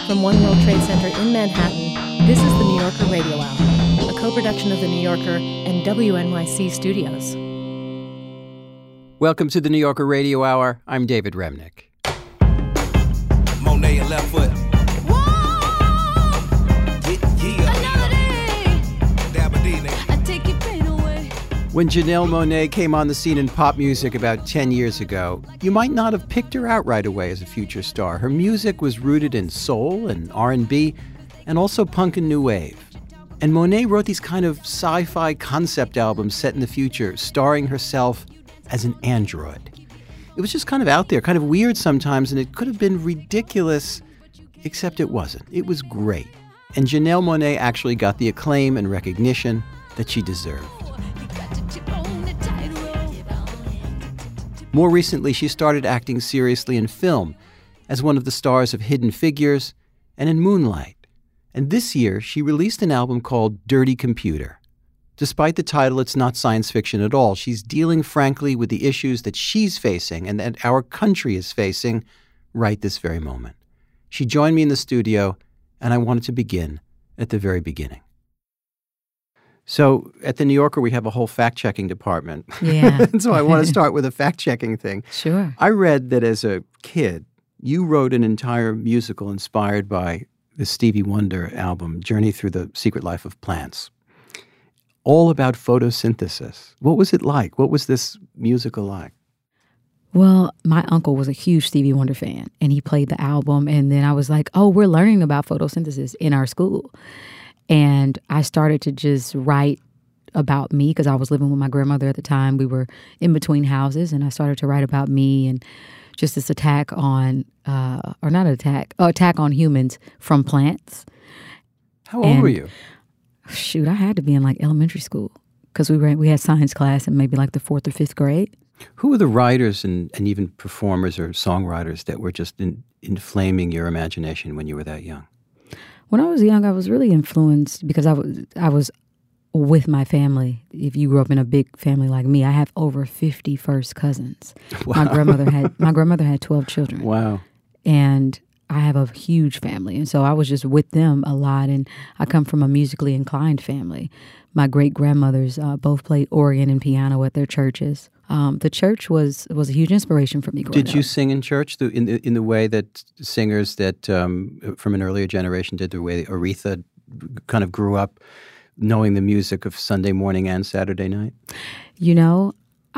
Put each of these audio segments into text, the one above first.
From One World Trade Center in Manhattan, this is the New Yorker Radio Hour, a co-production of the New Yorker and WNYC Studios. Welcome to the New Yorker Radio Hour. I'm David Remnick. Monet and Left Foot. When Janelle Monáe came on the scene in pop music about 10 years ago, you might not have picked her out right away as a future star. Her music was rooted in soul and R&B, and also punk and new wave. And Monáe wrote these kind of sci-fi concept albums set in the future, starring herself as an android. It was just kind of out there, kind of weird sometimes, and it could have been ridiculous, except it wasn't. It was great. And Janelle Monáe actually got the acclaim and recognition that she deserved. More recently, she started acting seriously in film as one of the stars of Hidden Figures and in Moonlight. And this year, she released an album called Dirty Computer. Despite the title, it's not science fiction at all. She's dealing frankly with the issues that she's facing and that our country is facing right this very moment. She joined me in the studio, and I wanted to begin at the very beginning. So at the New Yorker, we have a whole fact-checking department. Yeah. So I want to start with a fact-checking thing. Sure. I read that as a kid, you wrote an entire musical inspired by the Stevie Wonder album, Journey Through the Secret Life of Plants, all about photosynthesis. What was it like? What was this musical like? Well, my uncle was a huge Stevie Wonder fan, and he played the album, and then I was like, oh, we're learning about photosynthesis in our school. And I started to just write about me because I was living with my grandmother at the time. We were in between houses, and I started to write about me and just this attack on, attack on humans from plants. How old were you? Shoot, I had to be in like elementary school because we had science class in maybe like the 4th or 5th grade. Who were the writers and even performers or songwriters that were just inflaming your imagination when you were that young? When I was young, I was really influenced because I was with my family. If you grew up in a big family like me, I have over 50 first cousins. Wow. My grandmother had 12 children. Wow. And I have a huge family. And so I was just with them a lot. And I come from a musically inclined family. My great-grandmothers both played organ and piano at their churches. The church was a huge inspiration for me growing up. Did you sing in church in the way that singers that from an earlier generation did, the way Aretha kind of grew up knowing the music of Sunday morning and Saturday night? You know,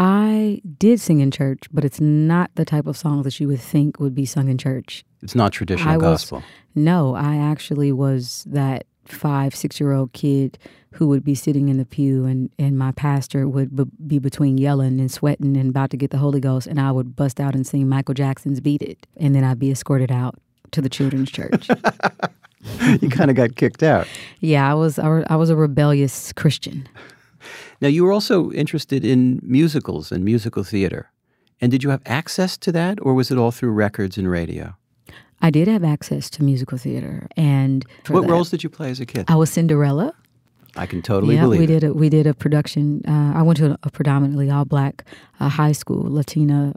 I did sing in church, but it's not the type of song that you would think would be sung in church. It's not traditional gospel. No, I actually was that 5-6-year-old kid who would be sitting in the pew and my pastor would be between yelling and sweating and about to get the Holy Ghost, and I would bust out and sing Michael Jackson's Beat It, and then I'd be escorted out to the children's church. You kind of got kicked out. Yeah, I was a rebellious Christian. Now, you were also interested in musicals and musical theater. And did you have access to that, or was it all through records and radio? I did have access to musical theater. And what roles did you play as a kid? I was Cinderella. I can totally believe it. We did a production. I went to a predominantly all-black high school, Latino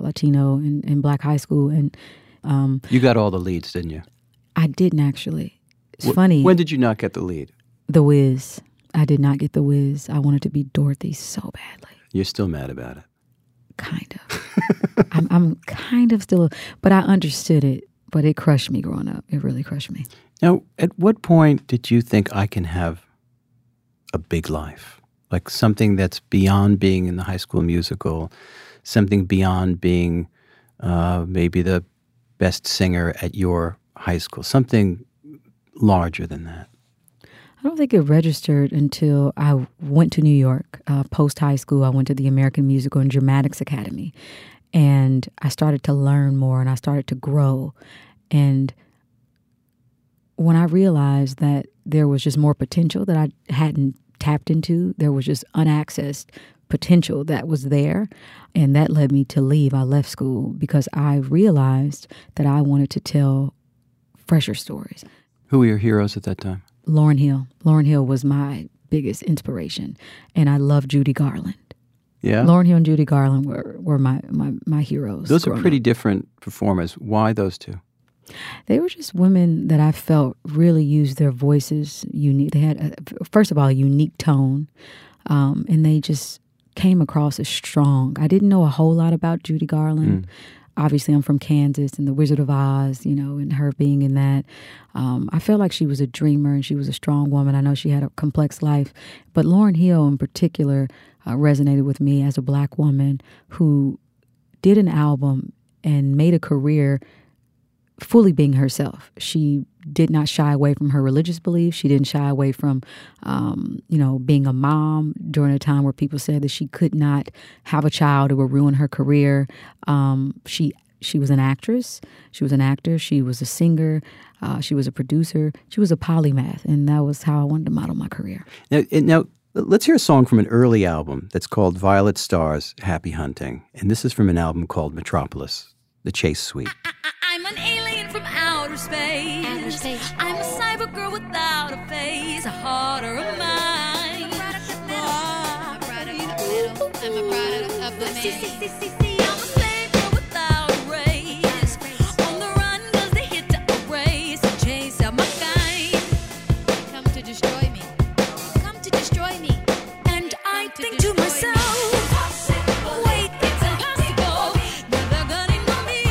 and black high school. And you got all the leads, didn't you? I didn't actually. It's funny. When did you not get the lead? The Wiz. I did not get the Wiz. I wanted to be Dorothy so badly. You're still mad about it? Kind of. I'm kind of still, but I understood it. But it crushed me growing up. It really crushed me. Now, at what point did you think I can have a big life? Like something that's beyond being in the High School Musical, something beyond being maybe the best singer at your high school, something larger than that? I don't think it registered until I went to New York. Post-high school, I went to the American Musical and Dramatics Academy. And I started to learn more and I started to grow. And when I realized that there was just more potential that I hadn't tapped into, there was just unaccessed potential that was there. And that led me to leave. I left school because I realized that I wanted to tell fresher stories. Who were your heroes at that time? Lauryn Hill. Lauryn Hill was my biggest inspiration. And I love Judy Garland. Yeah, Lauryn Hill and Judy Garland were my heroes. Those are pretty different performers. Why those two? They were just women that I felt really used their voices unique. They had, first of all, a unique tone, and they just came across as strong. I didn't know a whole lot about Judy Garland. Obviously, I'm from Kansas, and The Wizard of Oz, and her being in that. I felt like she was a dreamer, and she was a strong woman. I know she had a complex life, but Lauryn Hill in particular resonated with me as a Black woman who did an album and made a career fully being herself. She did not shy away from her religious beliefs. She didn't shy away from, being a mom during a time where people said that she could not have a child. It would ruin her career. She was an actress. She was an actor. She was a singer. She was a producer. She was a polymath, and that was how I wanted to model my career. Now, let's hear a song from an early album that's called Violet Star's Happy Hunting. And this is from an album called Metropolis, The Chase Suite. I'm an alien from outer space. I'm a cyber girl without a face, a heart or a mind. I'm a product of the middle. I'm a slave girl without a race. On the run 'cause they hit to erase and chase out my kind. Come to destroy me. Come to destroy me. And I think to myself, wait, it's impossible. Never gonna know me.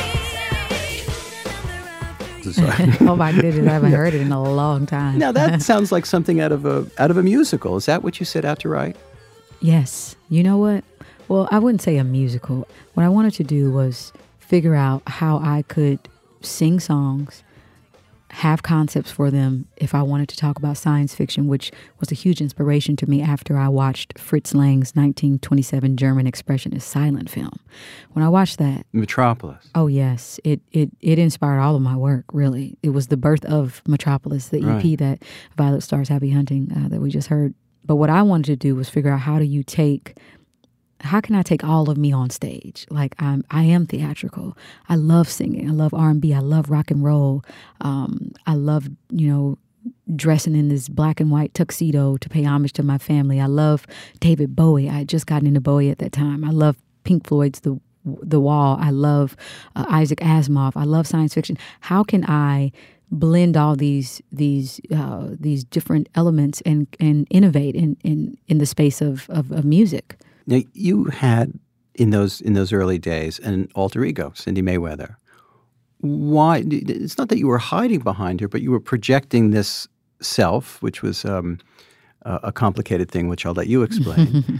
Oh my goodness, I haven't heard it in a long time. Now that sounds like something out of a musical. Is that what you set out to write? Yes. You know what? Well, I wouldn't say a musical. What I wanted to do was figure out how I could sing songs, have concepts for them if I wanted to talk about science fiction, which was a huge inspiration to me after I watched Fritz Lang's 1927 German expressionist silent film. When I watched that... Metropolis. Oh, yes. It inspired all of my work, really. It was the birth of Metropolis, the EP that Violet Star's Happy Hunting that we just heard. But what I wanted to do was figure out how can I take all of me on stage? Like I am theatrical. I love singing. I love R&B. I love rock and roll. I love, dressing in this black and white tuxedo to pay homage to my family. I love David Bowie. I had just gotten into Bowie at that time. I love Pink Floyd's The Wall. I love Isaac Asimov. I love science fiction. How can I blend all these different elements and innovate in the space of music? Now, you had in those early days an alter ego, Cindy Mayweather. Why? It's not that you were hiding behind her, but you were projecting this self, which was a complicated thing, which I'll let you explain.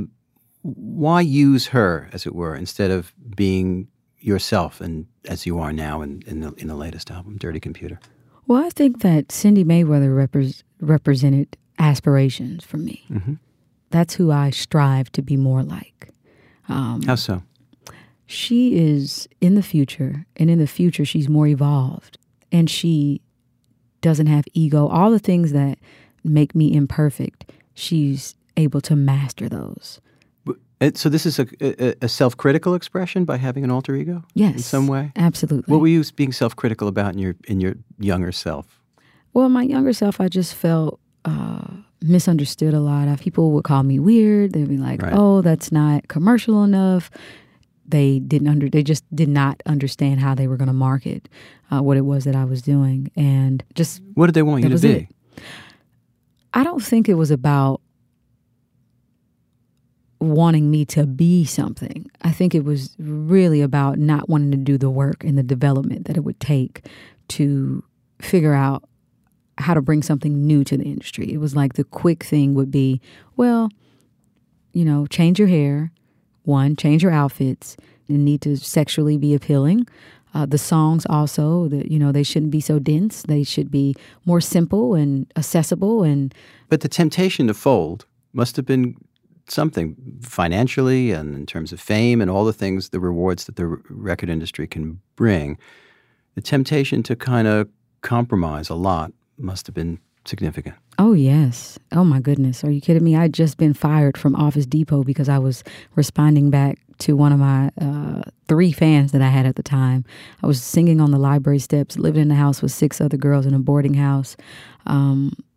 Why use her, as it were, instead of being yourself, and as you are now in the latest album, Dirty Computer? Well, I think that Cindy Mayweather represented aspirations for me. Mm-hmm. That's who I strive to be more like. How so? She is in the future, and in the future she's more evolved, and she doesn't have ego. All the things that make me imperfect, she's able to master those. So this is a self-critical expression by having an alter ego? Yes. In some way? Absolutely. What were you being self-critical about in your younger self? Well, my younger self, I just felt misunderstood a lot. People would call me weird. They'd be like, right. Oh, that's not commercial enough. They just did not understand how they were going to market what it was that I was doing. And just... What did they want you to be? It. I don't think it was about wanting me to be something. I think it was really about not wanting to do the work and the development that it would take to figure out how to bring something new to the industry. It was like the quick thing would be, well, change your hair. One, change your outfits. You need to sexually be appealing. The songs also, they shouldn't be so dense. They should be more simple and accessible. But the temptation to fold must have been something financially and in terms of fame and all the things, the rewards that the record industry can bring. The temptation to kind of compromise a lot must have been significant. Oh, yes. Oh, my goodness. Are you kidding me? I'd just been fired from Office Depot because I was responding back to one of my 3 fans that I had at the time. I was singing on the library steps, living in a house with 6 other girls in a boarding house,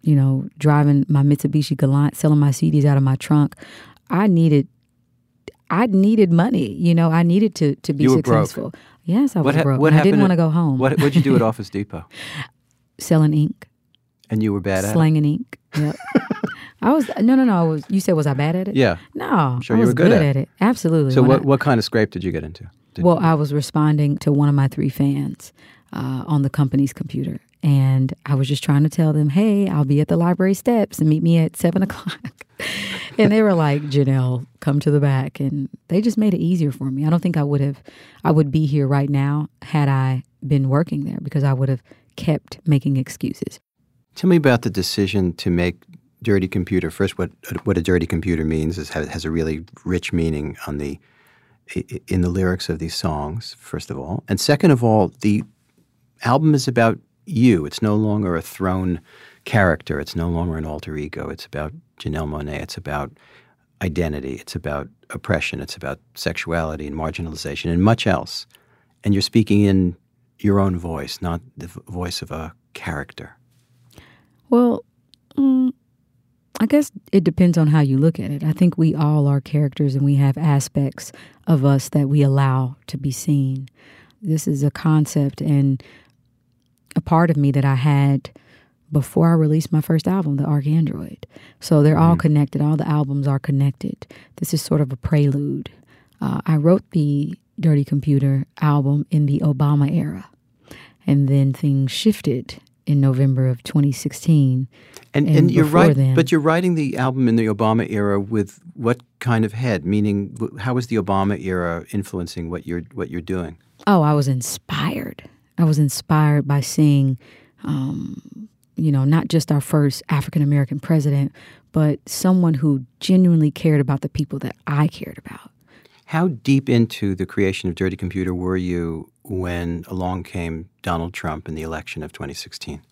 driving my Mitsubishi Galant, selling my CDs out of my trunk. I needed I needed money. You know, I needed to be You were successful. broke. Yes, I was broke. What And I happened didn't want to at- go home. What'd you do at Office Depot? Selling ink, And you were bad at it? slanging ink. Yep. I was no. You said, was I bad at it? Yeah. No, Sure I you was were good at at it. Absolutely. So When what kind of scrape did you get into? Well, I was responding to one of my 3 fans on the company's computer. And I was just trying to tell them, hey, I'll be at the library steps and meet me at 7 o'clock. And they were like, Janelle, come to the back. And they just made it easier for me. I don't think I would be here right now had I been working there, because I would have kept making excuses. Tell me about the decision to make Dirty Computer. First, what a dirty computer means has a really rich meaning in the lyrics of these songs, first of all. And second of all, the album is about you. It's no longer a thrown character. It's no longer an alter ego. It's about Janelle Monáe. It's about identity. It's about oppression. It's about sexuality and marginalization and much else. And you're speaking in your own voice, not the voice of a character. Well, I guess it depends on how you look at it. I think we all are characters, and we have aspects of us that we allow to be seen. This is a concept and a part of me that I had before I released my first album, The ArchAndroid. So they're all connected. All the albums are connected. This is sort of a prelude. I wrote the Dirty Computer album in the Obama era, and then things shifted in November of 2016. And you're before right, then, but you're writing the album in the Obama era with what kind of head? Meaning, how was the Obama era influencing what you're doing? Oh, I was inspired. I was inspired by seeing, not just our first African-American president, but someone who genuinely cared about the people that I cared about. How deep into the creation of Dirty Computer were you when along came Donald Trump in the election of 2016?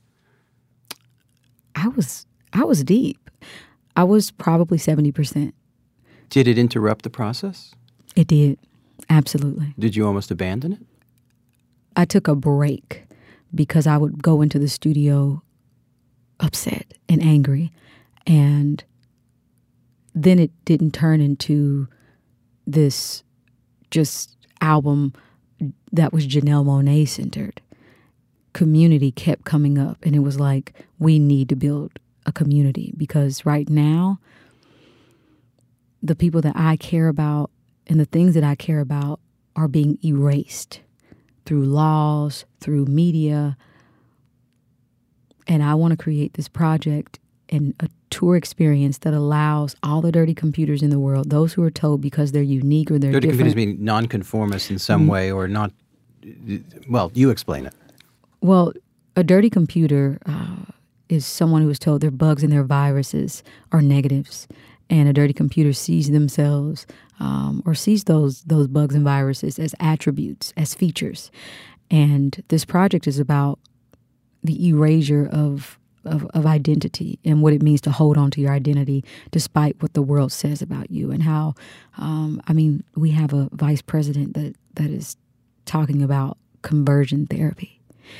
I was deep. I was probably 70%. Did it interrupt the process? It did. Absolutely. Did you almost abandon it? I took a break because I would go into the studio upset and angry, and then it didn't turn into this just album that was Janelle Monáe centered. Community kept coming up, and it was like, we need to build a community, because right now the people that I care about and the things that I care about are being erased through laws, through media. And I want to create this project and a tour experience that allows all the dirty computers in the world, those who are told because they're unique or they're Dirty different. computers mean nonconformist in some way or not. Well, you explain it. Well, a dirty computer is someone who is told their bugs and their viruses are negatives. And a dirty computer sees themselves or sees those bugs and viruses as attributes, as features. And this project is about the erasure of identity and what it means to hold on to your identity despite what the world says about you. And how, we have a vice president that is talking about conversion therapy.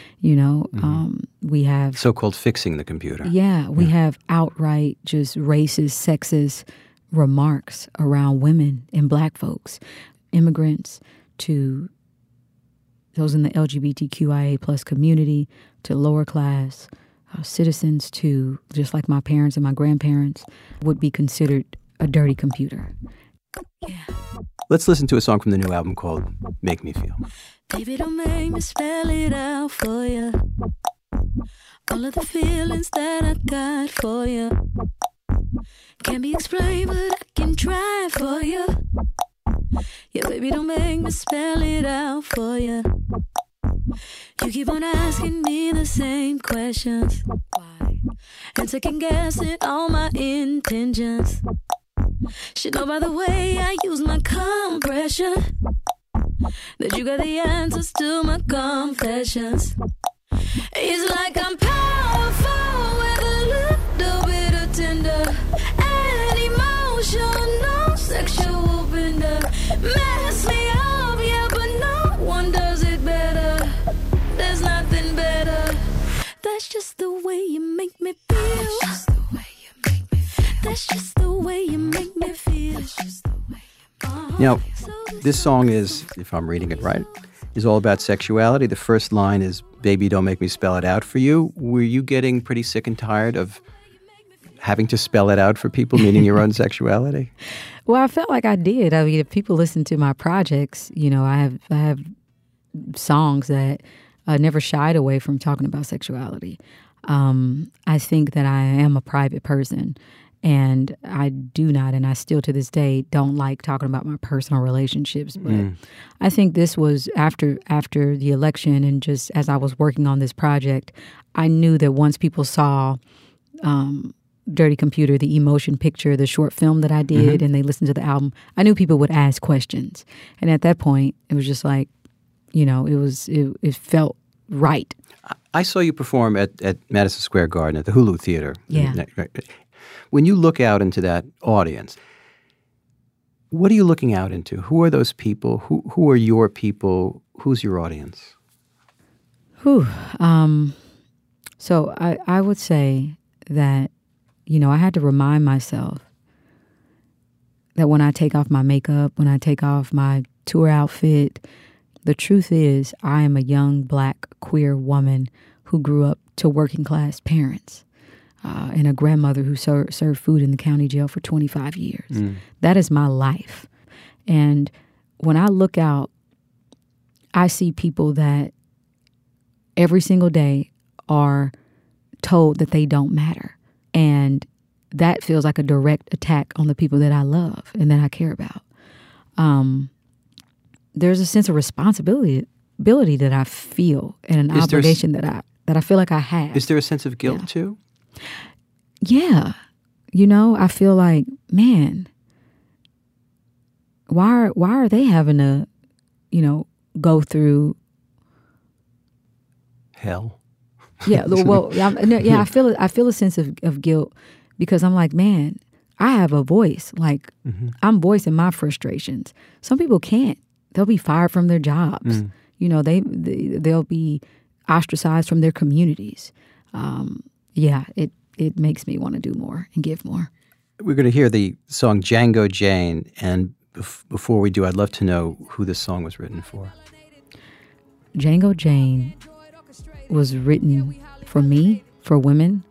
We have So-called fixing the computer. Yeah, we have outright just racist, sexist remarks around women and black folks, immigrants, to those in the LGBTQIA plus community, to lower class citizens, to just like my parents and my grandparents would be considered a dirty computer. Yeah. Let's listen to a song from the new album called Make Me Feel. Baby, don't make me spell it out for you. All of the feelings that I got for you can't be explained, but I can try for you. Yeah, baby, don't make me spell it out for you. You keep on asking me the same questions. Why? And second guessing all my intentions. Should know by the way I use my compression that you got the answers to my confessions. It's like I'm powerful with a little bit of tender and emotional, sexual bender. Mess me up, yeah, but no one does it better. There's nothing better. That's just the way you make me feel. That's just the way you make me feel. That's just the way you make me feel. That's just the way you make me feel. Now, this song is, if I'm reading it right, is all about sexuality. The first line is, "Baby, don't make me spell it out for you." Were you getting pretty sick and tired of having to spell it out for people, meaning your own sexuality? Well, I felt like I did. I mean, if people listen to my projects, you know, I have songs that never shied away from talking about sexuality. I think that I am a private person, and I do not, and I still to this day don't like talking about my personal relationships. But I think this was after the election, and just as I was working on this project, I knew that once people saw Dirty Computer, the emotion picture, the short film that I did, and they listened to the album, I knew people would ask questions. And at that point, it was just like, you know, it felt right. I saw you perform at Madison Square Garden at the Hulu Theater. Yeah. When you look out into that audience, what are you looking out into? Who are those people? Who are your people? Who's your audience? So I would say that, you know, I had to remind myself that when I take off my makeup, when I take off my tour outfit, the truth is I am a young black queer woman who grew up to working class parents and a grandmother who served food in the county jail for 25 years. That is my life. And when I look out, I see people that every single day are told that they don't matter. And that feels like a direct attack on the people that I love and that I care about. There's a sense of responsibility that I feel, and an obligation that I feel like I have. Is there a sense of guilt too? Yeah. You know, I feel like, man, why are they having to, you know, go through hell? Yeah. Well, I feel a sense of guilt because I'm like, man, I have a voice. Like, I'm voicing my frustrations. Some people can't. They'll be fired from their jobs. You know, they'll be ostracized from their communities. It makes me want to do more and give more. We're going to hear the song Django Jane, and before we do, I'd love to know who this song was written for. Django Jane was written for me, for women.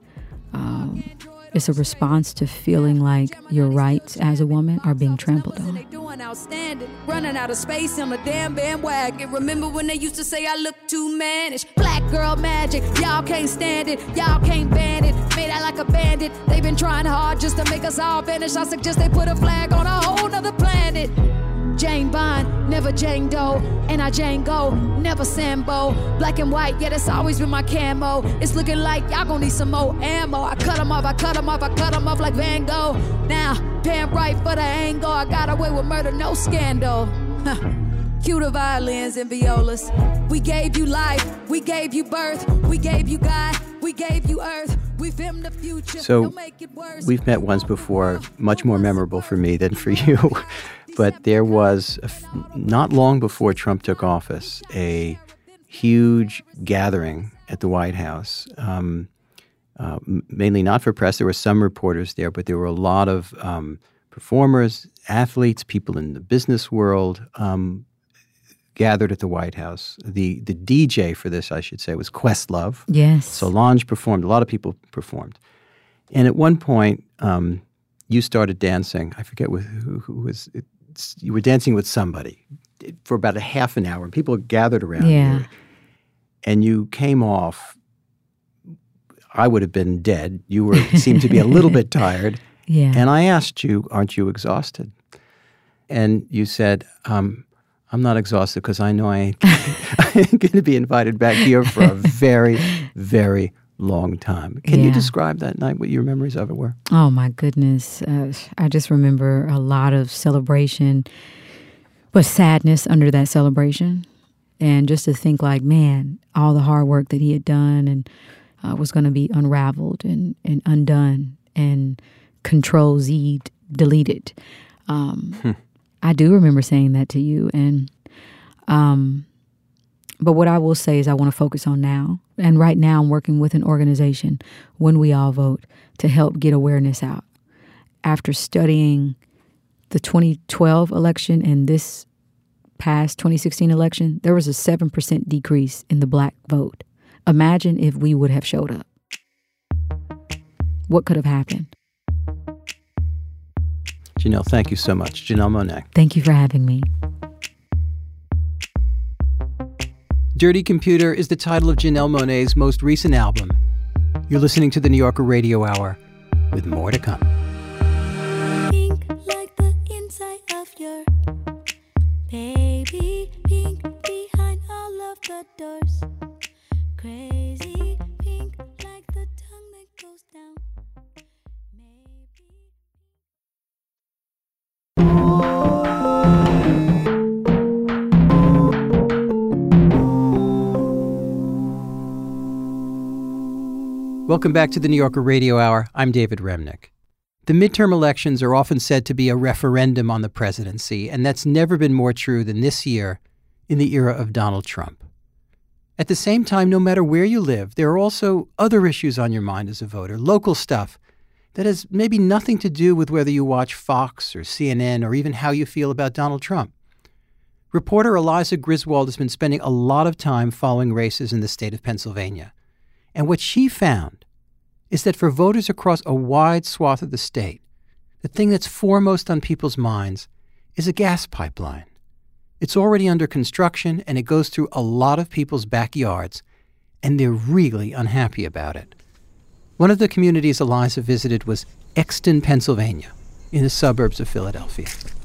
It's a response to feeling like your rights as a woman are being trampled on. Outstanding, running out of space on a damn bandwagon. Remember when they used to say I look too mannish? Black girl magic, y'all can't stand it, y'all can't ban it. Made out like a bandit, they've been trying hard just to make us all vanish. I suggest they put a flag on a whole nother planet. Jane Bond, never Jane Doe, and I Jane Go, never Sambo. Black and white, yeah, that's always been my camo. It's looking like y'all gon' need some more ammo. I cut 'em off like Van Gogh. Now, paying right for the angle. I got away with murder, no scandal. Cue the violins and violas. We gave you life, we gave you birth, we gave you God, we gave you earth. We filmed the future. So, we've met once before, much more memorable for me than for you. But there was, not long before Trump took office, a huge gathering at the White House, mainly not for press. There were some reporters there, but there were a lot of performers, athletes, people in the business world gathered at the White House. The DJ for this, I should say, was Questlove. Yes. Solange performed. A lot of people performed. And at one point, you started dancing. I forget who was it. You were dancing with somebody for about a half an hour, and people gathered around you. And you came off. I would have been dead. You seemed to be a little bit tired. Yeah. And I asked you, "Aren't you exhausted?" And you said, "I'm not exhausted because I know I ain't going to be invited back here for a very, very long time." Can you describe that night, what your memories of it were? Oh, my goodness. I just remember a lot of celebration, but sadness under that celebration. And just to think like, man, all the hard work that he had done and was going to be unraveled and undone and Control-Z deleted. I do remember saying that to you. And but what I will say is I want to focus on now. And right now I'm working with an organization, When We All Vote, to help get awareness out. After studying the 2012 election and this past 2016 election, there was a 7% decrease in the black vote. Imagine if we would have showed up. What could have happened? Janelle, thank you so much. Janelle Monáe. Thank you for having me. Dirty Computer is the title of Janelle Monáe's most recent album. You're listening to the New Yorker Radio Hour, with more to come. Pink like the inside of your baby, pink behind all of the doors. Crazy pink like the tongue that goes down. Maybe. Welcome back to the New Yorker Radio Hour. I'm David Remnick. The midterm elections are often said to be a referendum on the presidency, and that's never been more true than this year in the era of Donald Trump. At the same time, no matter where you live, there are also other issues on your mind as a voter, local stuff that has maybe nothing to do with whether you watch Fox or CNN or even how you feel about Donald Trump. Reporter Eliza Griswold has been spending a lot of time following races in the state of Pennsylvania. And what she found is that for voters across a wide swath of the state, the thing that's foremost on people's minds is a gas pipeline. It's already under construction, and it goes through a lot of people's backyards, and they're really unhappy about it. One of the communities Eliza visited was Exton, Pennsylvania, in the suburbs of Philadelphia.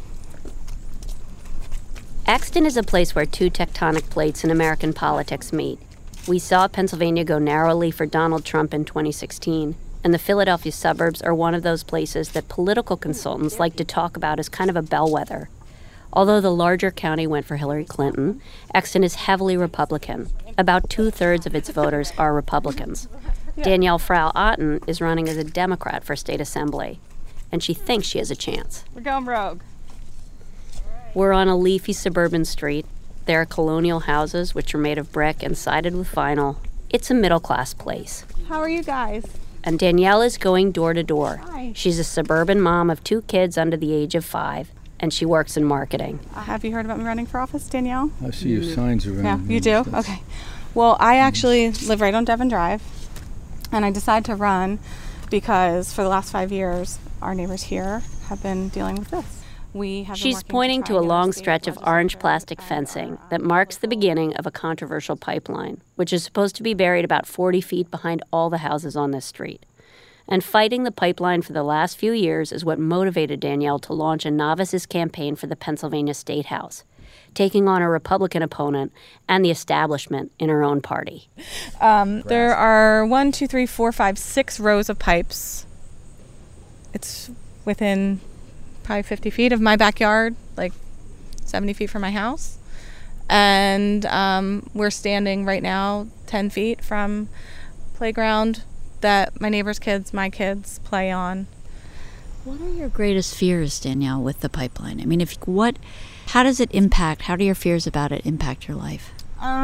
Exton is a place where two tectonic plates in American politics meet. We saw Pennsylvania go narrowly for Donald Trump in 2016, and the Philadelphia suburbs are one of those places that political consultants like to talk about as kind of a bellwether. Although the larger county went for Hillary Clinton, Exton is heavily Republican. About 2/3 of its voters are Republicans. Danielle Frau-Otten is running as a Democrat for state assembly, and she thinks she has a chance. We're going rogue. We're on a leafy suburban street. There are colonial houses, which are made of brick and sided with vinyl. It's a middle-class place. How are you guys? And Danielle is going door to door. Hi. She's a suburban mom of 2 kids under the age of 5, and she works in marketing. Have you heard about me running for office, Danielle? I see your signs around. Yeah, you do? Okay. Well, I actually live right on Devon Drive, and I decided to run because for the last 5 years, our neighbors here have been dealing with this. She's pointing to a long stretch of orange plastic fencing that marks the beginning of a controversial pipeline, which is supposed to be buried about 40 feet behind all the houses on this street. And fighting the pipeline for the last few years is what motivated Danielle to launch a novices campaign for the Pennsylvania State House, taking on a Republican opponent and the establishment in her own party. There are 6 rows of pipes. It's within probably 50 feet of my backyard, like 70 feet from my house. And we're standing right now 10 feet from playground that my neighbor's kids, my kids, play on. What are your greatest fears, Danielle, with the pipeline? I mean, how does it impact, how do your fears about it impact your life?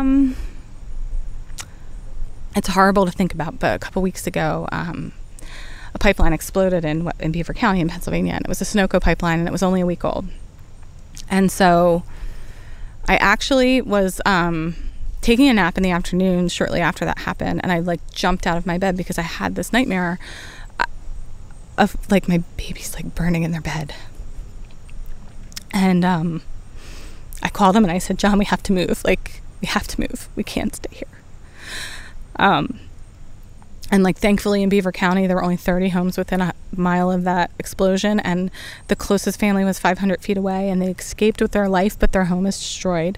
It's horrible to think about, but a couple weeks ago, a pipeline exploded in Beaver County in Pennsylvania, and it was a Sunoco pipeline, and it was only a week old. And so I actually was taking a nap in the afternoon shortly after that happened, and I jumped out of my bed because I had this nightmare of my babies burning in their bed. And I called him and I said, John, we have to move. We have to move. We can't stay here. And thankfully in Beaver County, there were only 30 homes within a mile of that explosion. And the closest family was 500 feet away, and they escaped with their life, but their home is destroyed.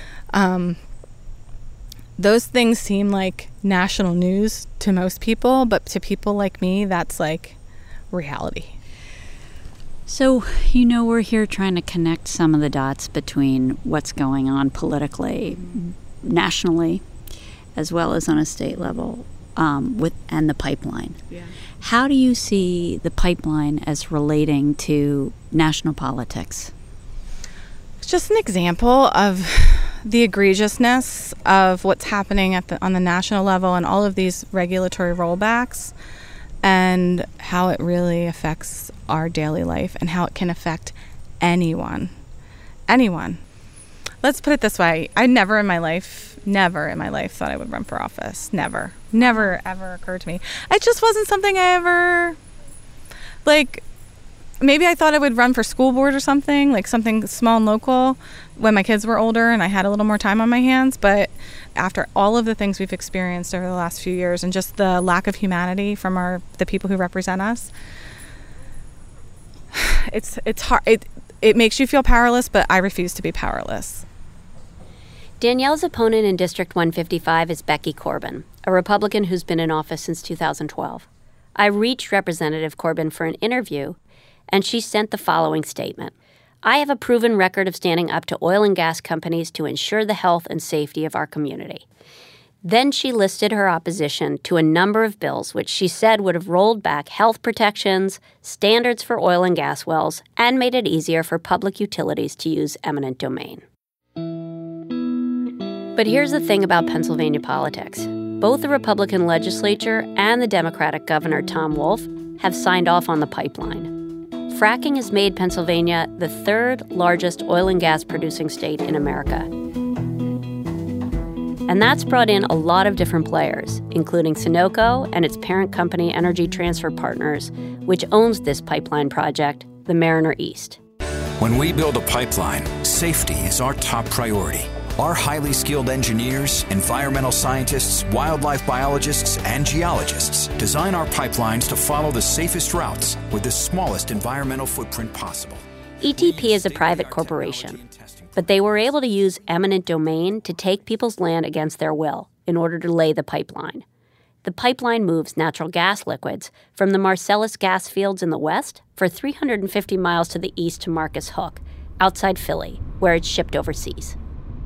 Those things seem like national news to most people, but to people like me, that's reality. So, we're here trying to connect some of the dots between what's going on politically, nationally, as well as on a state level. And the pipeline. Yeah. How do you see the pipeline as relating to national politics? It's just an example of the egregiousness of what's happening on the national level and all of these regulatory rollbacks, and how it really affects our daily life and how it can affect anyone. Let's put it this way. I never in my life thought I would run for office. Never ever occurred to me. It just wasn't something I ever, like, maybe I thought I would run for school board or something, like something small and local when my kids were older and I had a little more time on my hands. But after all of the things we've experienced over the last few years and just the lack of humanity from the people who represent us, it's hard. It makes you feel powerless, but I refuse to be powerless. Danielle's opponent in District 155 is Becky Corbin, a Republican who's been in office since 2012. I reached Representative Corbin for an interview, and she sent the following statement. I have a proven record of standing up to oil and gas companies to ensure the health and safety of our community. Then she listed her opposition to a number of bills which she said would have rolled back health protections, standards for oil and gas wells, and made it easier for public utilities to use eminent domain. But here's the thing about Pennsylvania politics. Both the Republican legislature and the Democratic Governor Tom Wolf have signed off on the pipeline. Fracking has made Pennsylvania the third largest oil and gas producing state in America. And that's brought in a lot of different players, including Sunoco and its parent company Energy Transfer Partners, which owns this pipeline project, the Mariner East. When we build a pipeline, safety is our top priority. Our highly skilled engineers, environmental scientists, wildlife biologists, and geologists design our pipelines to follow the safest routes with the smallest environmental footprint possible. ETP is a private corporation, but they were able to use eminent domain to take people's land against their will in order to lay the pipeline. The pipeline moves natural gas liquids from the Marcellus gas fields in the west for 350 miles to the east to Marcus Hook, outside Philly, where it's shipped overseas.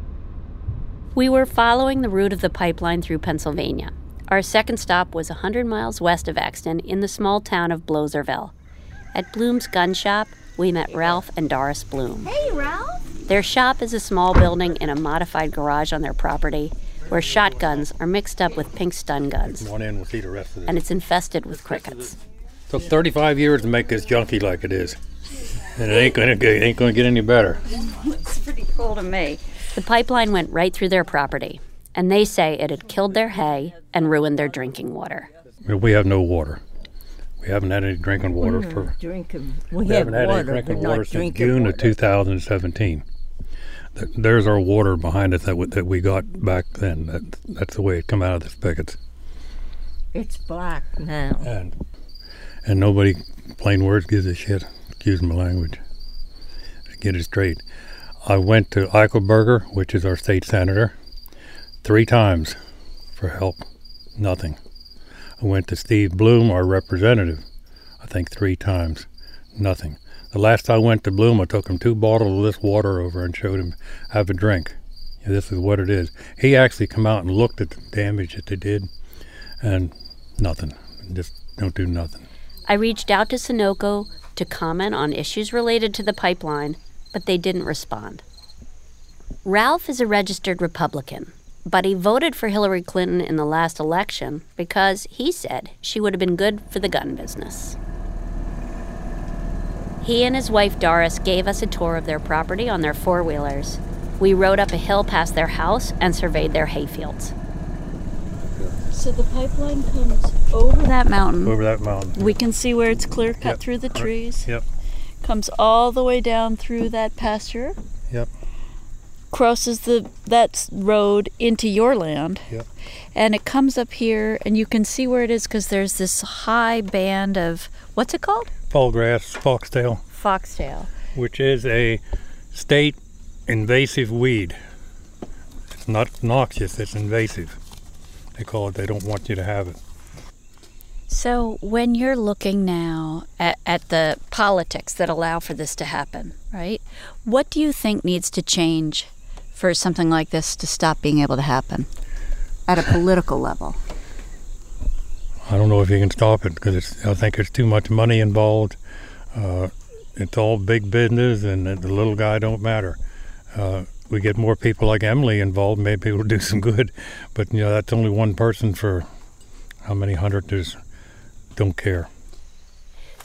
We were following the route of the pipeline through Pennsylvania. Our second stop was 100 miles west of Exton in the small town of Blowserville. At Bloom's gun shop, we met Ralph and Doris Bloom. Hey, Ralph. Their shop is a small building in a modified garage on their property where shotguns are mixed up with pink stun guns. Come on in, we'll see the rest of it. And it's infested with crickets. Took 35 years to make this junky like it is. And it ain't gonna get any better. Looks pretty cool to me. The pipeline went right through their property, and they say it had killed their hay and ruined their drinking water. We have no water. We haven't had any drinking water We haven't had any drinking water since June of 2017. There's our water behind us that we got back then. That's the way it come out of the spigots. It's black now. And nobody, plain words, gives a shit. Excuse my language. Get it straight. I went to Eichelberger, which is our state senator, 3 times for help. Nothing. I went to Steve Bloom, our representative, I think 3 times. Nothing. The last time I went to Bloom, I took him 2 bottles of this water over and showed him, have a drink. This is what it is. He actually come out and looked at the damage that they did, and nothing. Just don't do nothing. I reached out to Sunoco to comment on issues related to the pipeline, but they didn't respond. Ralph is a registered Republican, but he voted for Hillary Clinton in the last election because he said she would have been good for the gun business. He and his wife Doris gave us a tour of their property on their 4-wheelers. We rode up a hill past their house and surveyed their hayfields. So the pipeline comes over that mountain. Over that mountain. We can see where it's clear cut through the trees. Yep. Comes all the way down through that pasture. Yep. Crosses that road into your land. Yep. And it comes up here, and you can see where it is because there's this high band of, what's it called? Fallgrass, foxtail. Foxtail. Which is a state invasive weed. It's not noxious, it's invasive. They call it, they don't want you to have it. So when you're looking now at the politics that allow for this to happen, right? What do you think needs to change for something like this to stop being able to happen at a political level? I don't know if you can stop it because I think there's too much money involved. It's all big business, and the little guy don't matter. We get more people like Emily involved, maybe it'll do some good. But that's only one person for how many hundred. Don't care.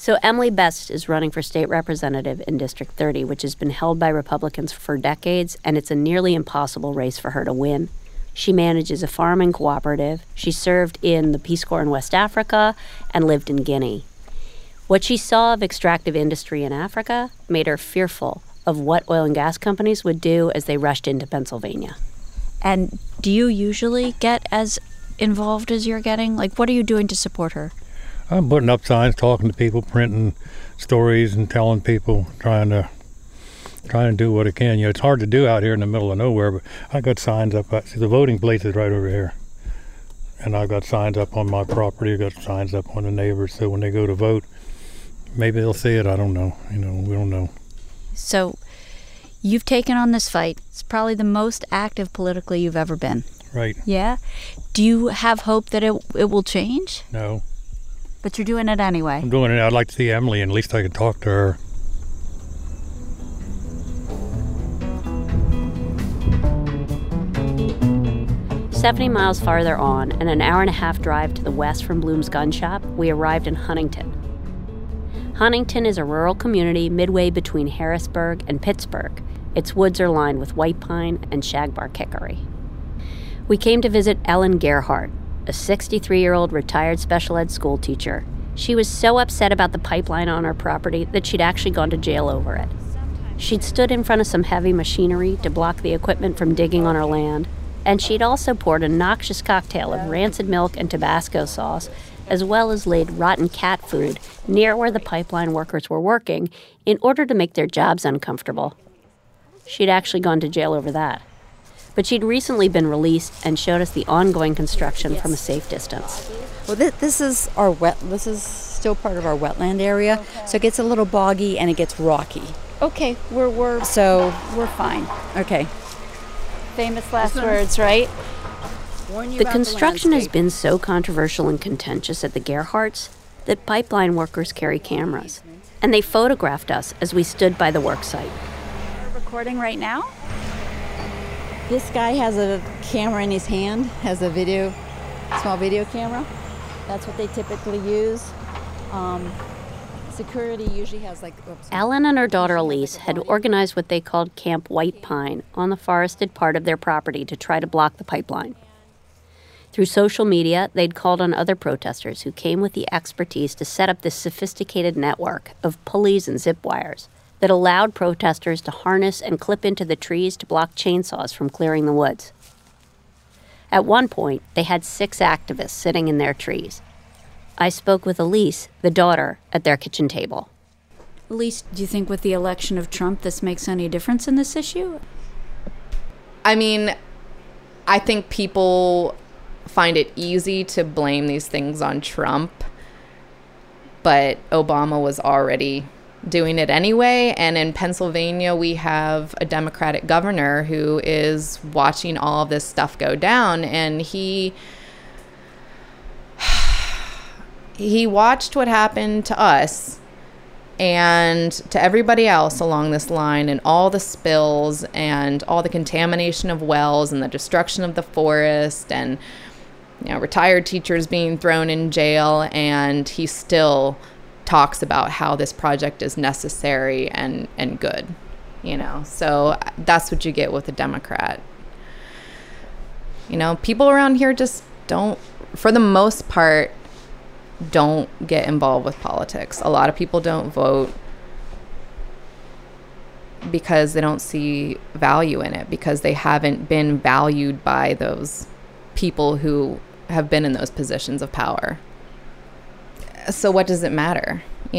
So Emily Best is running for state representative in District 30, which has been held by Republicans for decades, and it's a nearly impossible race for her to win. She manages a farming cooperative. She served in the Peace Corps in West Africa and lived in Guinea. What she saw of extractive industry in Africa made her fearful of what oil and gas companies would do as they rushed into Pennsylvania. And do you usually get as involved as you're getting? Like, what are you doing to support her? I'm putting up signs, talking to people, printing stories and telling people, trying to do what I can. It's hard to do out here in the middle of nowhere, but I got signs up. See, the voting place is right over here. And I've got signs up on my property. I've got signs up on the neighbors. So when they go to vote, maybe they'll see it. I don't know. We don't know. So you've taken on this fight. It's probably the most active politically you've ever been. Right. Yeah? Do you have hope that it will change? No. But you're doing it anyway. I'm doing it. I'd like to see Emily, and at least I can talk to her. "70 miles farther on, and an hour-and-a-half drive to the west from Bloom's Gun Shop, we arrived in Huntington. Huntington is a rural community midway between Harrisburg and Pittsburgh. Its woods are lined with white pine and shagbark hickory. We came to visit Ellen Gerhardt, a 63-year-old retired special ed school teacher. She was so upset about the pipeline on her property that she'd actually gone to jail over it. She'd stood in front of some heavy machinery to block the equipment from digging on her land, and she'd also poured a noxious cocktail of rancid milk and Tabasco sauce, as well as laid rotten cat food near where the pipeline workers were working in order to make their jobs uncomfortable. She'd actually gone to jail over that. But she'd recently been released and showed us the ongoing construction from a safe distance. Well, this is this is still part of our wetland area, so it gets a little boggy and it gets rocky. Okay, we're fine. Okay. Famous last words, right? The construction has been so controversial and contentious at the Gerhardts that pipeline workers carry cameras, and they photographed us as we stood by the work site. We're recording right now? This guy has a camera in his hand, has a small video camera. That's what they typically use. Security usually has Ellen and her daughter Elise had organized what they called Camp White Pine on the forested part of their property to try to block the pipeline. Through social media, they'd called on other protesters who came with the expertise to set up this sophisticated network of pulleys and zip wires that allowed protesters to harness and clip into the trees to block chainsaws from clearing the woods. At one point, they had 6 activists sitting in their trees. I spoke with Elise, the daughter, at their kitchen table. Elise, do you think with the election of Trump this makes any difference in this issue? I mean, I think people find it easy to blame these things on Trump, but Obama was already doing it anyway. And in Pennsylvania, we have a Democratic governor who is watching all of this stuff go down, and he watched what happened to us and to everybody else along this line, and all the spills and all the contamination of wells and the destruction of the forest, and retired teachers being thrown in jail, and he still talks about how this project is necessary and good, So that's what you get with a Democrat. People around here just don't, for the most part, don't get involved with politics. A lot of people don't vote because they don't see value in it, because they haven't been valued by those people who have been in those positions of power. So what does it matter?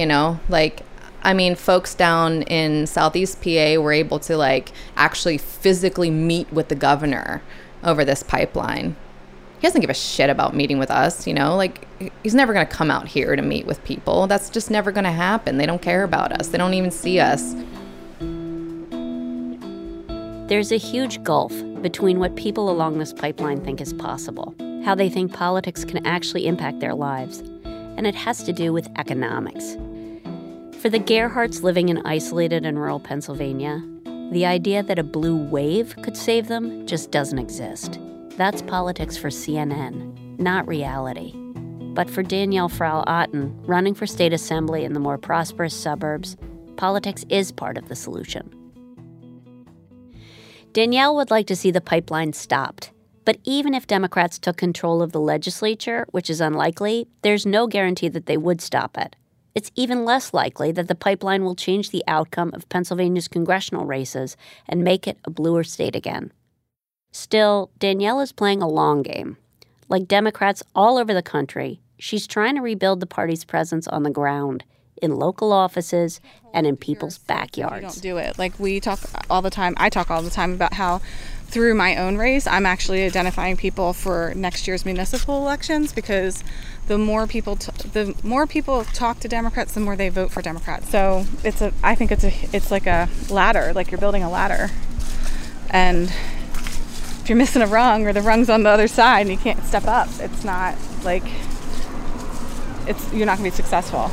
Folks down in Southeast PA were able to actually physically meet with the governor over this pipeline. He doesn't give a shit about meeting with us, he's never going to come out here to meet with people. That's just never going to happen. They don't care about us. They don't even see us. There's a huge gulf between what people along this pipeline think is possible, how they think politics can actually impact their lives, and it has to do with economics. For the Gerhardts living in isolated and rural Pennsylvania, the idea that a blue wave could save them just doesn't exist. That's politics for CNN, not reality. But for Danielle Frau Otten, running for state assembly in the more prosperous suburbs, politics is part of the solution. Danielle would like to see the pipeline stopped. But even if Democrats took control of the legislature, which is unlikely, there's no guarantee that they would stop it. It's even less likely that the pipeline will change the outcome of Pennsylvania's congressional races and make it a bluer state again. Still, Danielle is playing a long game. Like Democrats all over the country, she's trying to rebuild the party's presence on the ground, in local offices and in people's backyards. You don't do it. Like we talk all the time. I talk all the time about how through my own race, I'm actually identifying people for next year's municipal elections, because the more people talk to Democrats, the more they vote for Democrats. So I think it's like a ladder, like you're building a ladder. And if you're missing a rung or the rung's on the other side and you can't step up, it's not like you're not going to be successful.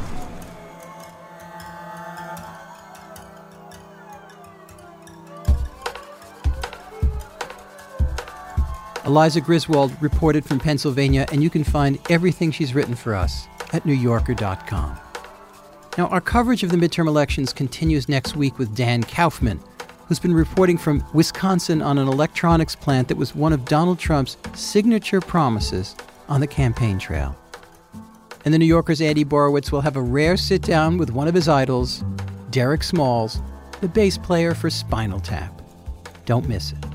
Eliza Griswold reported from Pennsylvania, and you can find everything she's written for us at NewYorker.com. Now, our coverage of the midterm elections continues next week with Dan Kaufman, who's been reporting from Wisconsin on an electronics plant that was one of Donald Trump's signature promises on the campaign trail. And the New Yorker's Andy Borowitz will have a rare sit-down with one of his idols, Derek Smalls, the bass player for Spinal Tap. Don't miss it.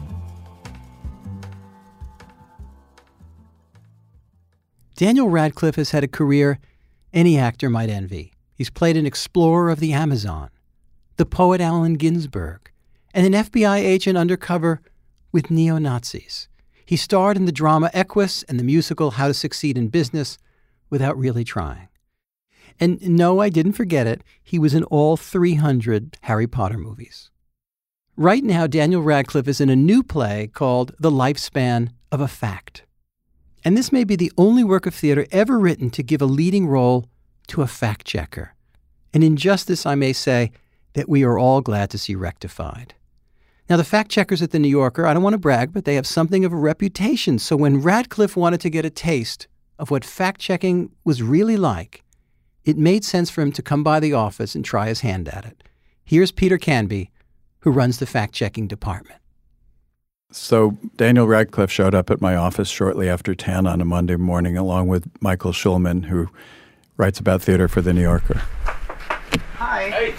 Daniel Radcliffe has had a career any actor might envy. He's played an explorer of the Amazon, the poet Allen Ginsberg, and an FBI agent undercover with neo-Nazis. He starred in the drama Equus and the musical How to Succeed in Business without really trying. And no, I didn't forget it. He was in all 300 Harry Potter movies. Right now, Daniel Radcliffe is in a new play called The Lifespan of a Fact. And this may be the only work of theater ever written to give a leading role to a fact-checker. And in justice, I may say that we are all glad to see rectified. Now, the fact-checkers at The New Yorker, I don't want to brag, but they have something of a reputation. So when Radcliffe wanted to get a taste of what fact-checking was really like, it made sense for him to come by the office and try his hand at it. Here's Peter Canby, who runs the fact-checking department. So Daniel Radcliffe showed up at my office shortly after 10 on a Monday morning, along with Michael Schulman, who writes about theater for The New Yorker. Hi. Hey.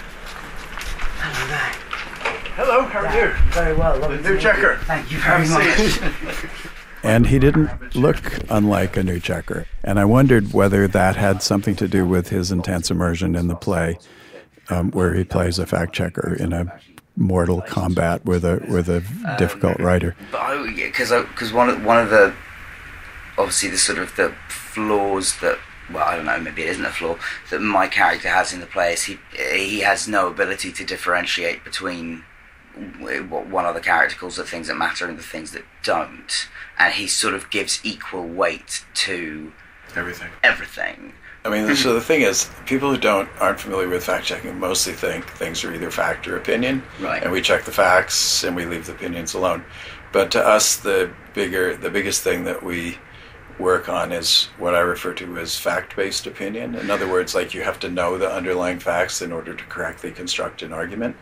Hello, how are you? Very well. The new checker. Thank you very much. And he didn't look unlike a new checker. And I wondered whether that had something to do with his intense immersion in the play, where he plays a fact checker in a mortal combat with a difficult writer. Because one of the obviously the sort of the flaws that, well, I don't know, maybe it isn't a flaw that my character has in the play is he has no ability to differentiate between what one other character calls the things that matter and the things that don't, and he sort of gives equal weight to everything. I mean, so the thing is, people who aren't familiar with fact-checking mostly think things are either fact or opinion. Right. And we check the facts and we leave the opinions alone. But to us, the biggest thing that we work on is what I refer to as fact-based opinion. In other words, like you have to know the underlying facts in order to correctly construct an argument.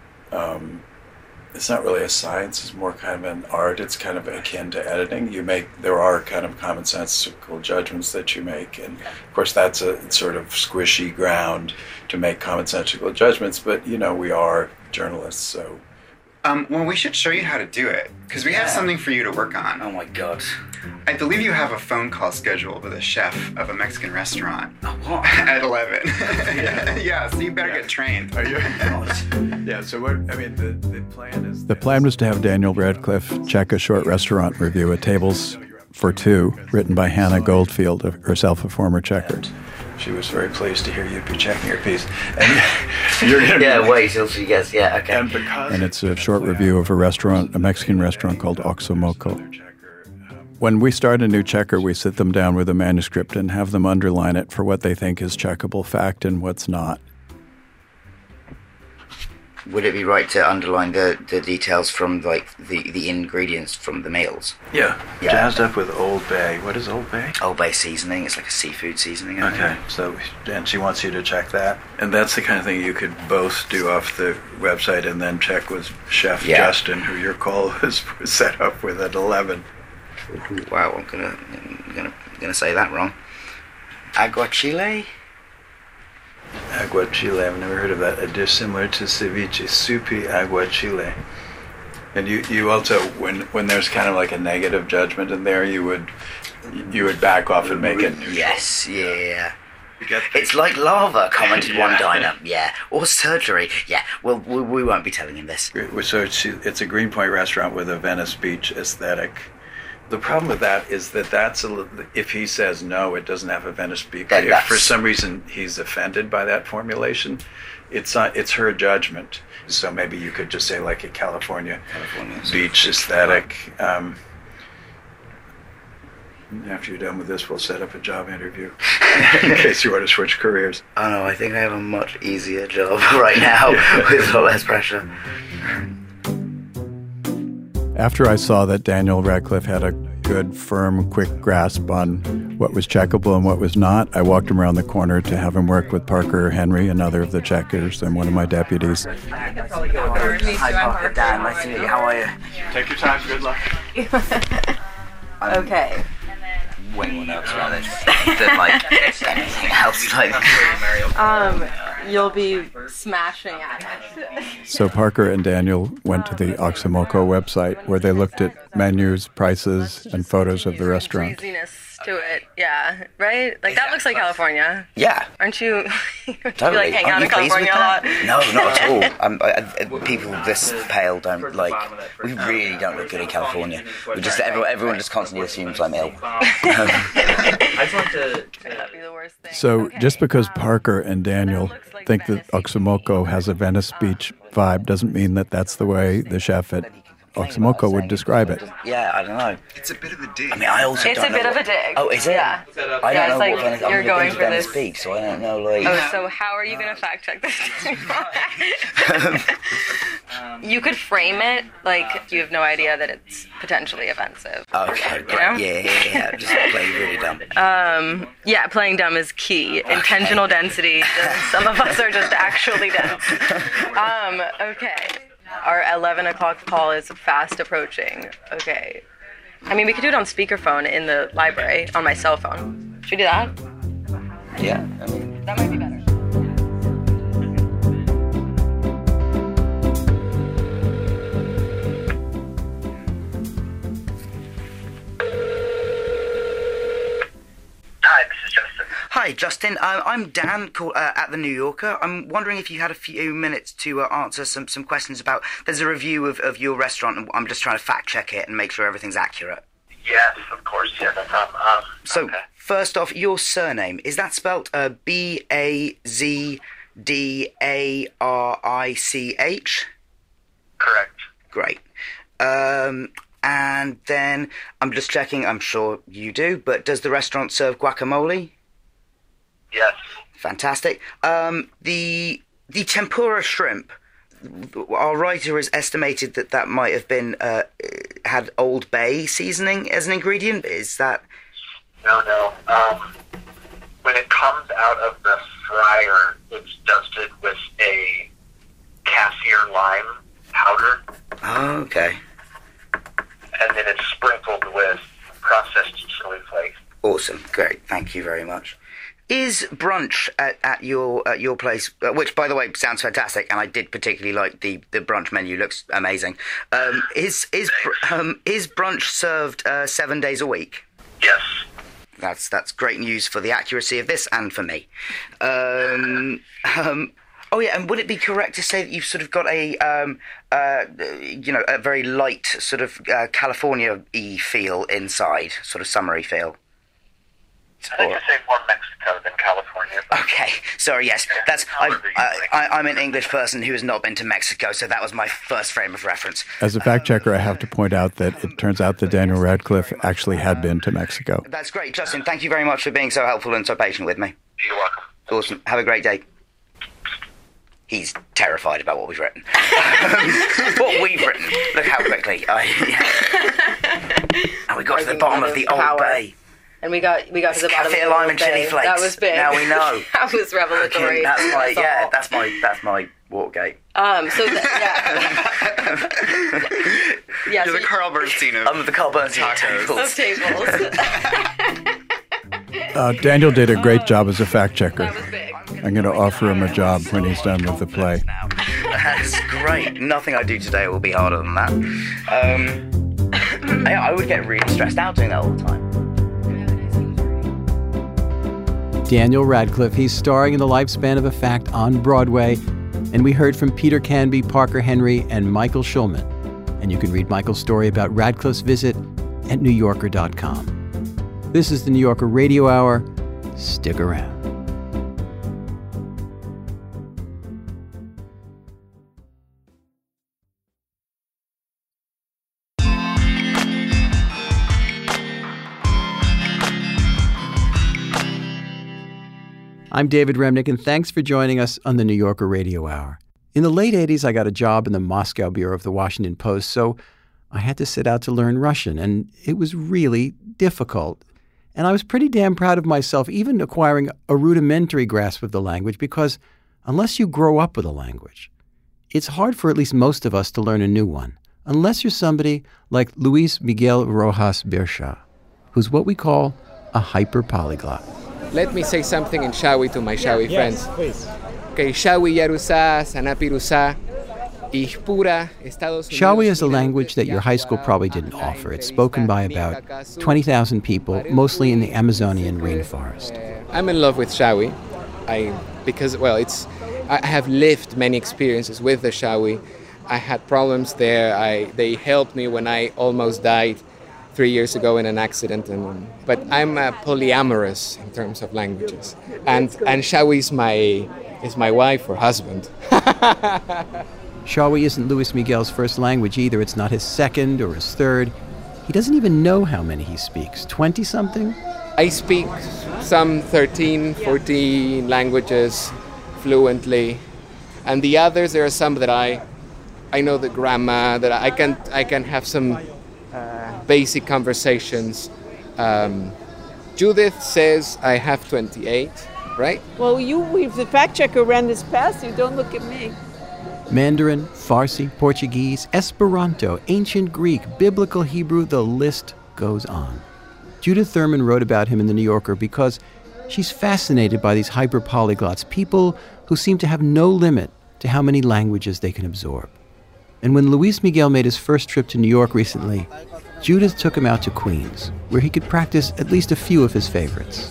It's not really a science, it's more kind of an art. It's kind of akin to editing. There are kind of commonsensical judgments that you make, and of course that's a sort of squishy ground to make commonsensical judgments, but we are journalists, so. Well, we should show you how to do it, because we have something for you to work on. Oh my God. I believe you have a phone call scheduled with a chef of a Mexican restaurant. Oh, what? At 11. Yeah, so you better get trained. Are you? Yeah, so the plan is... The plan was to have Daniel Radcliffe check a short restaurant review at Tables for Two, written by Hannah Goldfield, herself a former checker. She was very pleased to hear you'd be checking her piece. And you're going to wait till she gets, okay. And it's a short review of a Mexican restaurant called Oxomoco. When we start a new checker, we sit them down with a manuscript and have them underline it for what they think is checkable fact and what's not. Would it be right to underline the details from like the ingredients from the meals? Yeah, jazzed up with Old Bay. What is Old Bay? Old Bay seasoning. It's like a seafood seasoning. Okay, so and she wants you to check that, and that's the kind of thing you could both do off the website, and then check with Chef Justin, who your call was set up with at 11. Wow, I'm gonna say that wrong. Aguachile. Aguachile, I've never heard of that. A dish similar to ceviche, soupy aguachile. And you also, when there's kind of like a negative judgment in there, you would back off and make it neutral. Yes, yeah. It's like lava, commented one diner. Yeah, or surgery. Yeah, well, we won't be telling him this. So it's a Greenpoint restaurant with a Venice Beach aesthetic. The problem with that is that's if he says no, it doesn't have a Venice Beach. If for some reason he's offended by that formulation, it's her judgment. So maybe you could just say like a California beach aesthetic. After you're done with this, we'll set up a job interview in case you want to switch careers. Oh no, I think I have a much easier job right now with a lot less pressure. After I saw that Daniel Radcliffe had a good, firm, quick grasp on what was checkable and what was not, I walked him around the corner to have him work with Parker Henry, another of the checkers and one of my deputies. Hi, Parker. Dan, nice to meet you. How are you? Take your time. Good luck. Okay. Way more nervous about this than like anything else. You'll be smashing at it. So Parker and Daniel went to the Oxomoco website where they looked at menus, prices, and photos of the restaurant. Craziness to it, yeah, right? Like that looks like California. Yeah. Aren't you? Totally. You like hang out in California a lot? No, not at all. People this pale don't like. We really don't look good in California. We just everyone just constantly assumes I'm ill. So just because Parker and Daniel think that Oxomoco has a Venice Beach vibe doesn't mean that that's the way the chef at Oxomoco would describe it. Yeah, I don't know. It's a bit of a dig. I mean, I also it's don't know. It's a bit of a dig. Oh, is it? Yeah. I don't know like what Venice. you're going for Venice this. Beach, so I don't know. Like. Oh, so how are you going to fact check this? You could frame it like you have no idea that it's potentially offensive. Okay, you know? Yeah. Just playing really dumb. Yeah, playing dumb is key. Okay. Intentional density. Some of us are just actually dense. Okay. Our 11 o'clock call is fast approaching. Okay. I mean, we could do it on speakerphone in the library on my cell phone. Should we do that? Yeah, I mean... That might be better. Hi, this is Justin. Hi, Justin. I'm Dan at The New Yorker. I'm wondering if you had a few minutes to answer some questions about... There's a review of your restaurant, and I'm just trying to fact-check it and make sure everything's accurate. Yes, of course. Yeah, no problem. So, first off, your surname, is that spelled B-A-Z-D-A-R-I-C-H? Correct. Great. And then, I'm just checking, I'm sure you do, but does the restaurant serve guacamole? Yes. Fantastic. The tempura shrimp, our writer has estimated that might have been, had Old Bay seasoning as an ingredient. Is that... No. When it comes out of the fryer, it's dusted with a cassia lime powder. Oh, okay. And then it's sprinkled with processed chili flakes. Awesome, great, thank you very much. Is brunch at your place, which by the way sounds fantastic, and I did particularly like the brunch menu, looks amazing. Is brunch served 7 days a week? Yes. That's great news for the accuracy of this and for me. Oh yeah, and would it be correct to say that you've sort of got a very light sort of California-y feel inside, sort of summery feel? I think I say more Mexico than California. Okay, sorry, yes. I'm an English person who has not been to Mexico, so that was my first frame of reference. As a fact checker, I have to point out that it turns out that Daniel Radcliffe actually had been to Mexico. That's great. Justin, thank you very much for being so helpful and so patient with me. You're welcome. Awesome. Have a great day. he's terrified about what we've written. What we've written. Look how quickly. And we got to the bottom of the Old Bay. And we got to the bottom of the Kaffir lime and Bay. chili flakes. That was big. Now we know. That was revelatory. That's my Watergate. Yeah, You're the Carl Bernstein of I'm the Carl Bernstein of tacos. tables. Daniel did a great job as a fact checker. I'm going to offer him a job when he's done with the play. That's great. Nothing I do today will be harder than that. I would get really stressed out doing that all the time. Daniel Radcliffe, he's starring in The Lifespan of a Fact on Broadway. And we heard from Peter Canby, Parker Henry, and Michael Schulman. And you can read Michael's story about Radcliffe's visit at NewYorker.com. This is the New Yorker Radio Hour. Stick around. I'm David Remnick, and thanks for joining us on the New Yorker Radio Hour. In the late 80s, I got a job in the Moscow bureau of the Washington Post, so I had to set out to learn Russian, and it was really difficult. And I was pretty damn proud of myself, even acquiring a rudimentary grasp of the language, because unless you grow up with a language, it's hard for at least most of us to learn a new one, unless you're somebody like Luis Miguel Rojas Birsha, who's what we call a hyper-polyglot. Let me say something in Shawi to my Shawi friends. Please. Okay, Shawi Yarusa, Sanapirusa, Ihpura, Estados Unidos. Shawi is a language that your high school probably didn't offer. It's spoken by about 20,000 people, mostly in the Amazonian rainforest. I'm in love with Shawi. I have lived many experiences with the Shawi. I had problems there. They helped me when I almost died 3 years ago in an accident, but I'm polyamorous in terms of languages, and Shawi is my wife or husband. Shawi isn't Luis Miguel's first language either. It's not his second or his third. He doesn't even know how many he speaks. 20-something? I speak some 13, 14 languages fluently, and the others, there are some that I know the grammar, that I can have some basic conversations. Judith says I have 28, right? Well, if the fact checker ran this past you, don't look at me. Mandarin, Farsi, Portuguese, Esperanto, Ancient Greek, Biblical Hebrew, the list goes on. Judith Thurman wrote about him in The New Yorker because she's fascinated by these hyper-polyglots, people who seem to have no limit to how many languages they can absorb. And when Luis Miguel made his first trip to New York recently, Judith took him out to Queens, where he could practice at least a few of his favorites.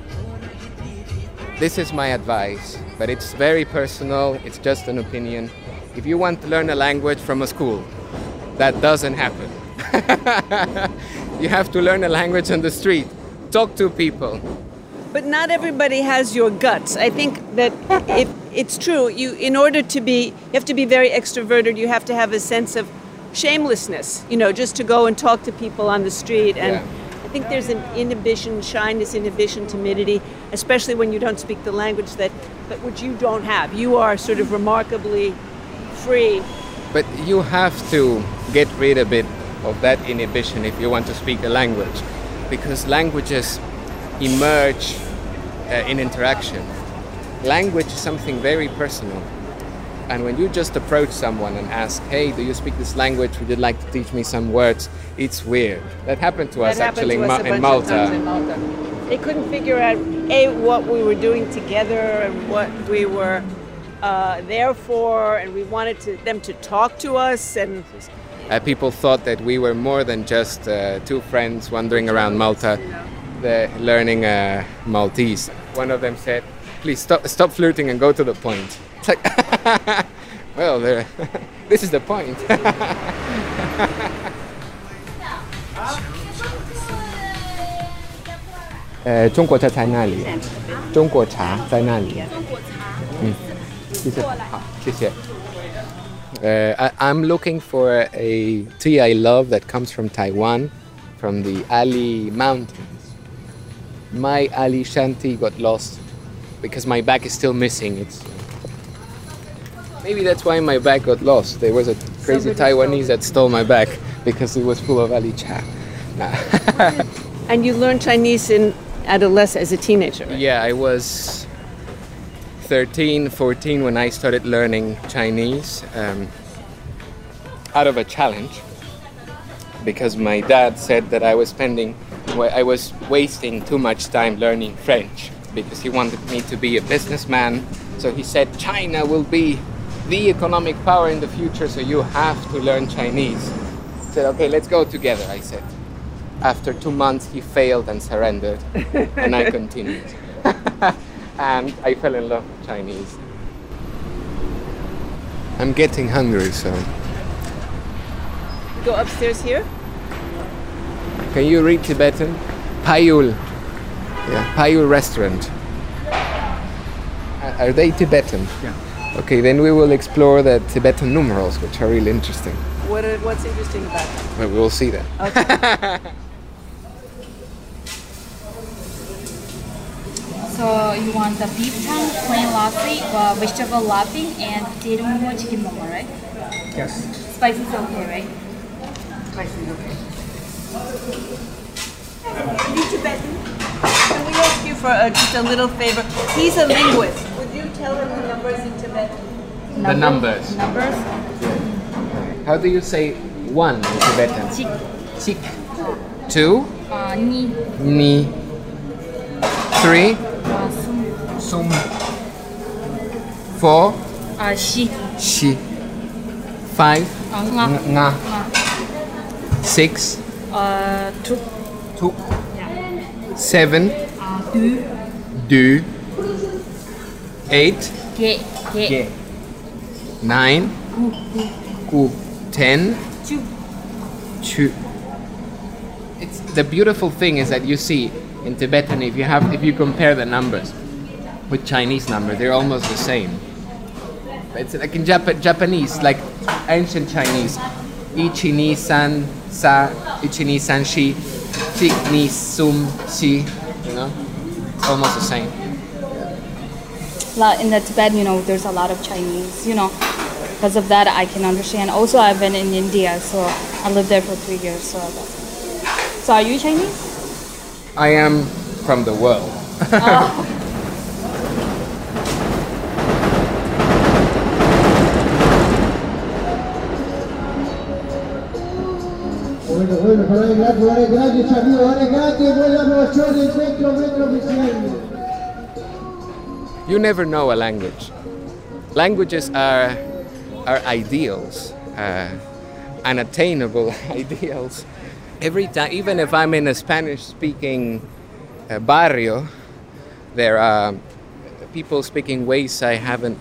This is my advice, but it's very personal, it's just an opinion. If you want to learn a language from a school, that doesn't happen. You have to learn a language on the street, talk to people. But not everybody has your guts. I think that if it's true, you have to be very extroverted, you have to have a sense of shamelessness, just to go and talk to people on the street. And I think there's an inhibition, shyness, timidity, especially when you don't speak the language that which you don't have. You are sort of remarkably free. But you have to get rid a bit of that inhibition if you want to speak a language, because languages emerge in interaction. Language is something very personal. And when you just approach someone and ask, hey, do you speak this language? Would you like to teach me some words? It's weird. That happened to us actually in Malta. They couldn't figure out, what we were doing together and what we were there for, and we wanted them to talk to us. And people thought that we were more than just two friends wandering around Malta, learning Maltese. One of them said, please stop flirting and go to the point. It's like, well, this is the point. I'm looking for a tea I love that comes from Taiwan, from the Ali Mountains. My Ali Shanti got lost because my bag is still missing. Maybe that's why my bag got lost. There was a crazy Taiwanese that stole my bag because it was full of Ali Cha. Nah. And you learned Chinese in adolescence, as a teenager, right? Yeah, I was 13, 14 when I started learning Chinese out of a challenge, because my dad said that I was wasting too much time learning French because he wanted me to be a businessman. So he said China will be the economic power in the future, so you have to learn Chinese. I said, okay, let's go together, I said. After 2 months, he failed and surrendered, and I continued. And I fell in love with Chinese. I'm getting hungry, so... Go upstairs here? Can you read Tibetan? Payul. Yeah, Payul restaurant. Are they Tibetan? Yeah. Okay, then we will explore the Tibetan numerals, which are really interesting. What's interesting about them? But we'll see that. Okay. So you want the beef tongue, plain lassi, vegetable lassi, and potato momo chicken momo, right? Yes. Spicy is okay, right? Spicy is okay. Are you Tibetan? Can we ask you for just a little favor? He's a linguist. Would you tell him the numbers in Tibetan? The numbers. Numbers? How do you say one in Tibetan? Chik. Chik. 2. Ni. Ni. 3. Sum. Sum. 4. Shi. Shi. 5. Nga. Nga. 6. 2. 2. Yeah. 7. Du. Du. 8. Ge. Ge. 9. Gu. Gu. 10. Chu. Chu. It's the beautiful thing is that you see in Tibetan, if you compare the numbers with Chinese numbers, they're almost the same. It's like in Japanese, like ancient Chinese, ichi ni san sa, ichi ni san shi, chik ni sum shi, you know, it's almost the same. In the Tibet, there's a lot of Chinese, because of that I can understand. Also, I've been in India, so I lived there for 3 years. So are you Chinese? I am from the world. You never know a language. Languages are ideals, unattainable ideals. Every time, even if I'm in a Spanish-speaking barrio, there are people speaking ways I haven't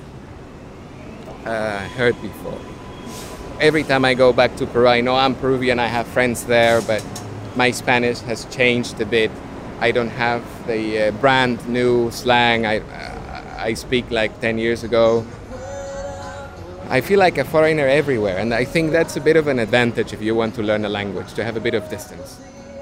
heard before. Every time I go back to Peru, I know I'm Peruvian, I have friends there, but my Spanish has changed a bit. I don't have the brand new slang I speak like 10 years ago. I feel like a foreigner everywhere, and I think that's a bit of an advantage if you want to learn a language, to have a bit of distance.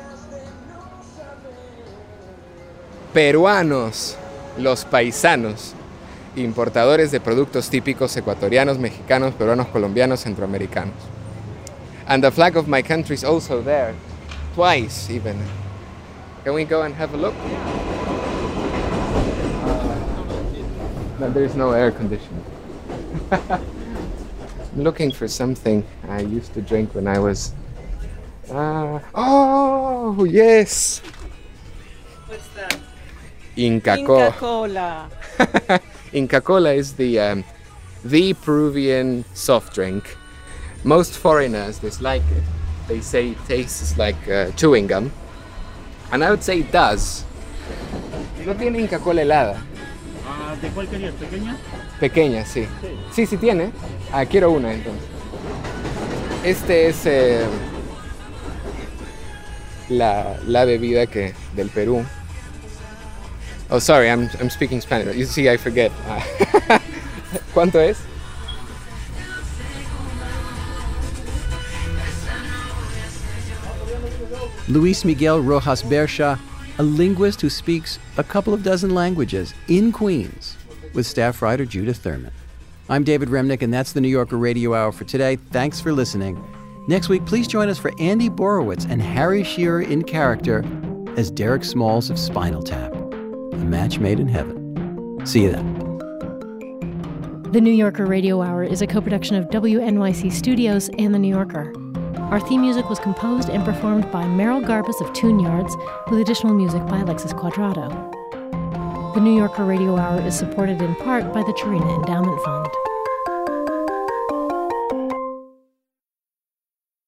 Peruanos, los paisanos, importadores de productos típicos ecuatorianos, mexicanos, peruanos, colombianos, centroamericanos. And the flag of my country is also there, twice even. Can we go and have a look? No, there's no air conditioning. I'm looking for something I used to drink when I was... oh, yes! What's that? Inca Cola. Inca Cola is the Peruvian soft drink. Most foreigners dislike it. They say it tastes like chewing gum. And I would say it does. ¿No tiene Inca Cola helada? ¿De cuál querías? ¿Pequeña? Pequeña, sí. Sí, sí tiene. Quiero una entonces. Este es la bebida del Perú. Oh, sorry, I'm speaking Spanish. You see, I forget. ¿Cuánto es? Luis Miguel Rojas Bersha, a linguist who speaks a couple of dozen languages in Queens, with staff writer Judith Thurman. I'm David Remnick, and that's the New Yorker Radio Hour for today. Thanks for listening. Next week, please join us for Andy Borowitz and Harry Shearer in character as Derek Smalls of Spinal Tap. A match made in heaven. See you then. The New Yorker Radio Hour is a co-production of WNYC Studios and The New Yorker. Our theme music was composed and performed by Merrill Garbus of Tune Yards, with additional music by Alexis Quadrado. The New Yorker Radio Hour is supported in part by the Chirina Endowment Fund.